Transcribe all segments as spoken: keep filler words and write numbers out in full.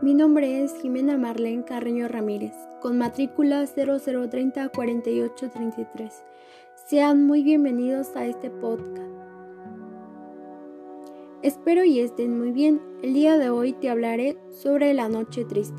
Mi nombre es Jimena Marlene Carreño Ramírez, con matrícula cero cero treinta cuarenta y ocho treinta y tres. Sean muy bienvenidos a este podcast. Espero y estén muy bien. El día de hoy te hablaré sobre la noche triste.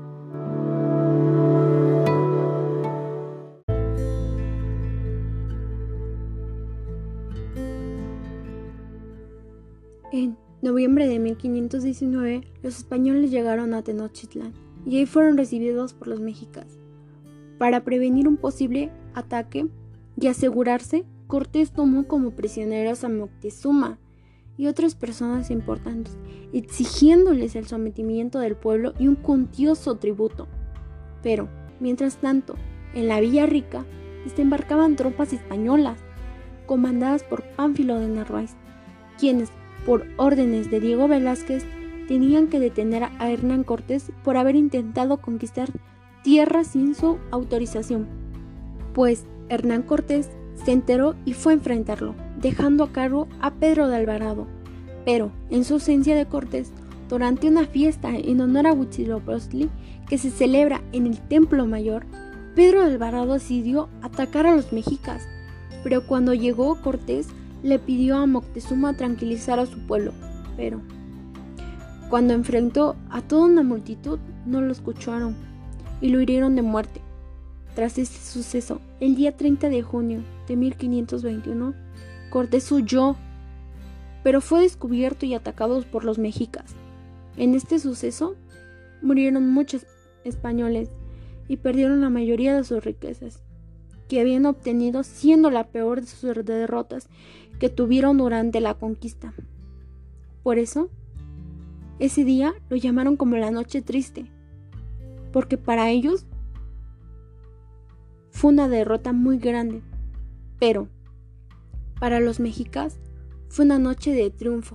En noviembre de mil quinientos diecinueve, los españoles llegaron a Tenochtitlán y ahí fueron recibidos por los mexicas. Para prevenir un posible ataque y asegurarse, Cortés tomó como prisioneros a Moctezuma y otras personas importantes, exigiéndoles el sometimiento del pueblo y un cuantioso tributo. Pero, mientras tanto, en la Villa Rica desembarcaban tropas españolas, comandadas por Pánfilo de Narváez, quienes, por órdenes de Diego Velázquez, tenían que detener a Hernán Cortés por haber intentado conquistar tierras sin su autorización. Pues Hernán Cortés se enteró y fue a enfrentarlo, dejando a cargo a Pedro de Alvarado. Pero, en su ausencia de Cortés, durante una fiesta en honor a Huitzilopochtli que se celebra en el Templo Mayor, Pedro de Alvarado decidió atacar a los mexicas. Pero cuando llegó Cortés, le pidió a Moctezuma tranquilizar a su pueblo, pero cuando enfrentó a toda una multitud, no lo escucharon y lo hirieron de muerte. Tras este suceso, el día treinta de junio de mil quinientos veintiuno, Cortés huyó, pero fue descubierto y atacado por los mexicas. En este suceso, murieron muchos españoles y perdieron la mayoría de sus riquezas que habían obtenido, siendo la peor de sus derrotas que tuvieron durante la conquista. Por eso, ese día lo llamaron como la noche triste, porque para ellos fue una derrota muy grande, pero para los mexicas fue una noche de triunfo.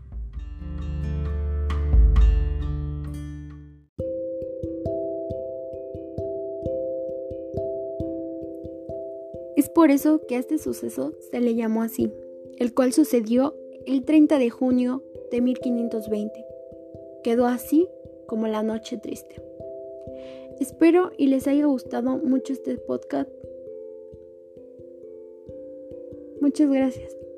Es por eso que a este suceso se le llamó así, el cual sucedió el treinta de junio de mil quinientos veinte. Quedó así como la noche triste. Espero y les haya gustado mucho este podcast. Muchas gracias.